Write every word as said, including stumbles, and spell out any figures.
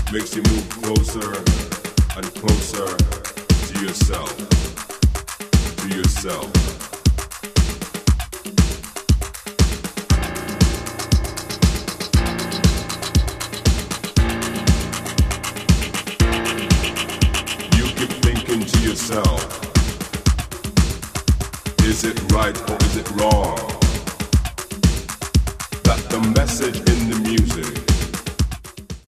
makes you move closer and closer to yourself, to yourself. You keep thinking to yourself, is it right or is it wrong? That the message in the music